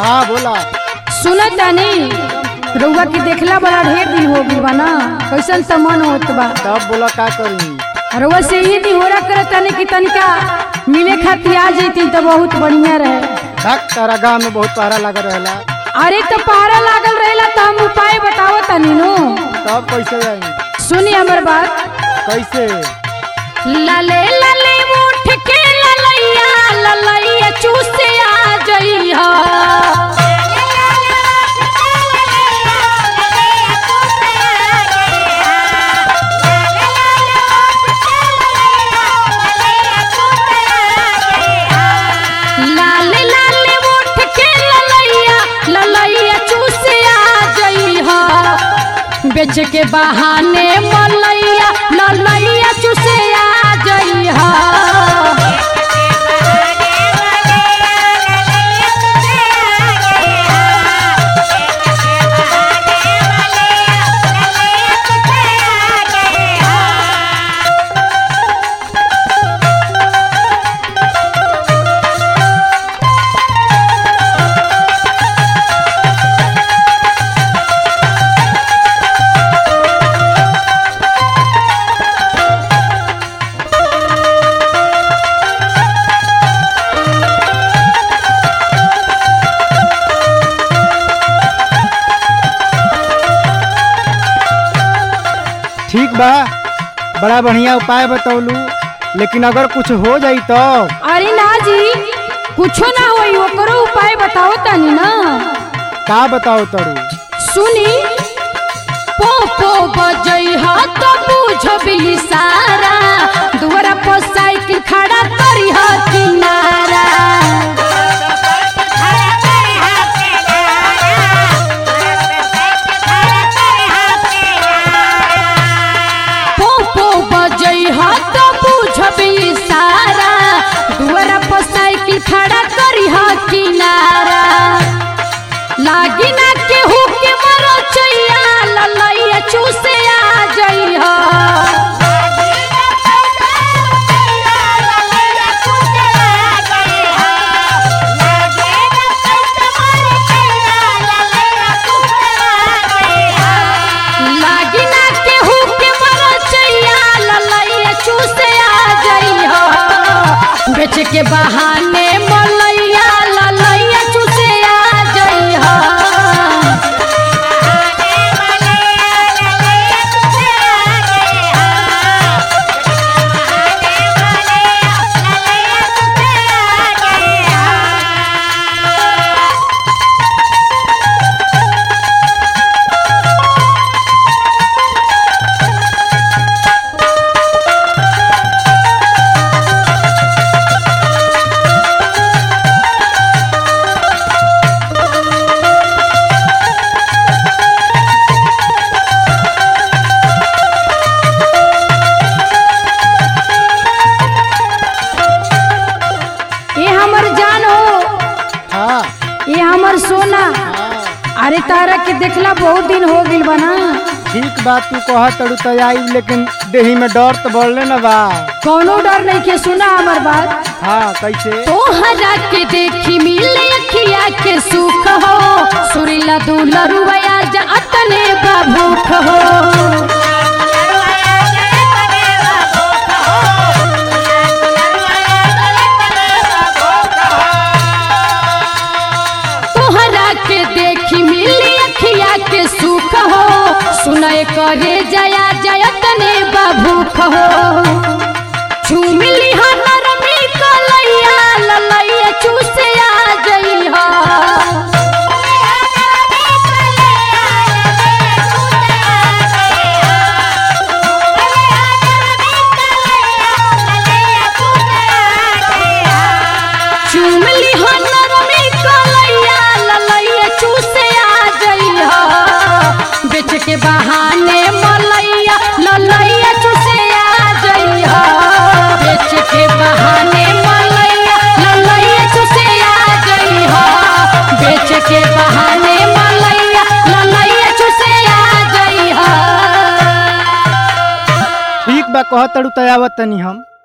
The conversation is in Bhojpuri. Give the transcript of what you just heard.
हाँ बोला। सुना तानी रउआ के देखला बड़ा ढेर दिन हो गइल बा ना, कैसन त मन होत बा। तब बोला का करी। रउआ से ये दी होरा करत तानी कि तनिका मिले खातिर आ जैती तो बहुत बढ़िया रहे। धक तारा गाँव में बहुत पहरा लगा रहेला। अरे तो पहरा लागल रहेला तो हम उपाय बतावत तानी नो। तब कैसे जाई? सुनी हमर बात। कैसे? लले लले उठ के ललैया ललैया चूसे आ जइहा। लाले लाले उठ के ललैया ललैया चूसे आ जइहा। बेच के बहाने मलैया ललैया चूसे आ जइहा। ठीक बा, बड़ा बढ़िया उपाय बतौलू, लेकिन अगर कुछ हो जाई तो? अरे ना जी कुछो ना होई, ओकरो उपाय बताओ तानी ना। का बताओ तरू? सुनी पो पो बजइहा तो बुझबी सारा। दुआरा पर साइकिल खड़ा करिहा किनारा। पो पो बजइहा तो बुझबी सारा। दुआरा पर साइकिल खड़ा करिहा किनारा। लागी ना केहू के मरो चैया ललैया चूसे आ जइहा। लागी ना केहू के मरो चैया ललैया चूसे आ जइहा। बेच के बहाने मलैया ललैया चूसे आ जइहा। हाँ ये हमर सोना। हाँ। अरे तारा के देखला बहुत दिन हो गइल बना। ठीक बात तू कह तरू तो आई, लेकिन देही में डर तो बढ़ले न बा। कौनो डर नहीं के, सुना हमर बात। हाँ कैसे? तोहरा के देखी मिले अखिया के सुख हो। सुरीला दुलरुआ जा अतने बाभूख हो। तोहरा के देखी मिली अखिया के सुख हो। सुनय करे जया जयतने बाभूख हो। झूमिली नरमी कलैया ललैया चूसे आ जइहा। झूमिली नरमी कलैया ललैया चूसे आ जइहा। बेच के बहाने मलैया ललैया चूसे आ जइहा। बेच के बहाने मलैया ललैया चूसे आ जइहा। बेच के बहाने मलैया ललैया चूसे आ जइहा। ठीक बा, कह तरू तो आवत तनी हम।